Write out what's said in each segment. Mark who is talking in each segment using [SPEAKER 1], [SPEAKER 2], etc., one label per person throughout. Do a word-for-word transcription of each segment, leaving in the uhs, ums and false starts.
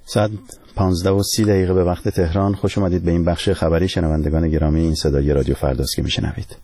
[SPEAKER 1] ساعت پانزده و سی دقیقه به وقت تهران. خوش اومدید به این بخش خبری شنوندگان گرامی. این صدای رادیو فرداست که میشنوید.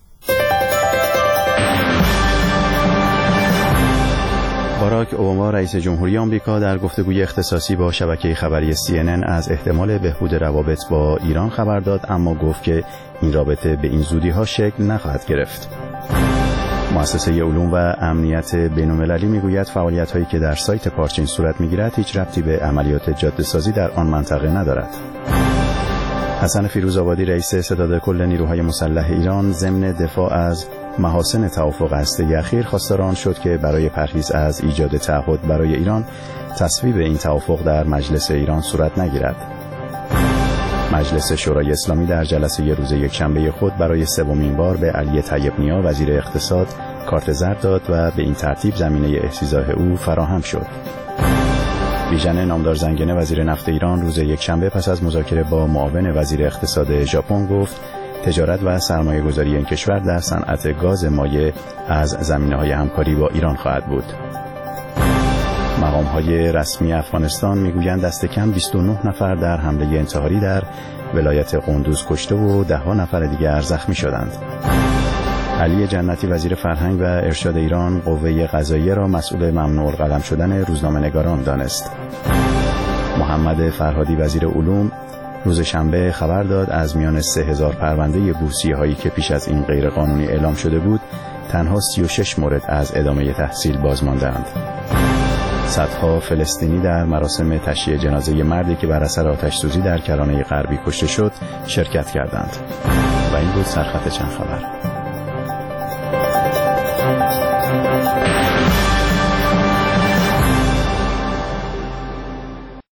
[SPEAKER 1] باراک اوباما رئیس جمهوری آمریکا در گفتگوی اختصاصی با شبکه خبری سی ان ان از احتمال بهبود روابط با ایران خبر داد، اما گفت که این رابطه به این زودی‌ها شکل نخواهد گرفت. مؤسسه علوم و امنیت بین‌المللی میگوید فعالیت‌هایی که در سایت پارچین صورت می‌گیرد هیچ ربطی به عملیات جاده‌سازی در آن منطقه ندارد. حسن فیروزآبادی رئیس ستاد کل نیروهای مسلح ایران ضمن دفاع از محاسن توافق هسته‌ای اخیر خواستار آن شد که برای پرهیز از ایجاد تعهد برای ایران تصویب این توافق در مجلس ایران صورت نگیرد. مجلس شورای اسلامی در جلسه ی روز یکشنبه خود برای سومین بار به علی طیب نیا وزیر اقتصاد کارت زرد داد و به این ترتیب زمینه احتضاع او فراهم شد. بیژن نامدار زنگنه وزیر نفت ایران روز یکشنبه پس از مذاکره با معاون وزیر اقتصاد ژاپن گفت تجارت و سرمایه‌گذاری این کشور در صنعت گاز مایع از زمینه‌های همکاری با ایران خواهد بود. مقام‌های رسمی افغانستان میگویند دست کم بیست و نه نفر در حمله انتحاری در ولایت قندوز کشته و ده ها نفر دیگر زخمی شدند. علی جنتی وزیر فرهنگ و ارشاد ایران قوه قضاییه را مسئول ممنوع القلم شدن روزنامه‌نگاران دانست. محمد فرهادی وزیر علوم روز شنبه خبر داد از میان سه هزار پرونده بورسیه هایی که پیش از این غیرقانونی اعلام شده بود تنها سی و شش مورد از ادامه تحصیل باز ماندند. صدها فلسطینی در مراسم تشییع جنازه مردی که بر اثر آتش‌سوزی در کرانه غربی کشته شد شرکت کردند. و این بود سرخط چند خبر.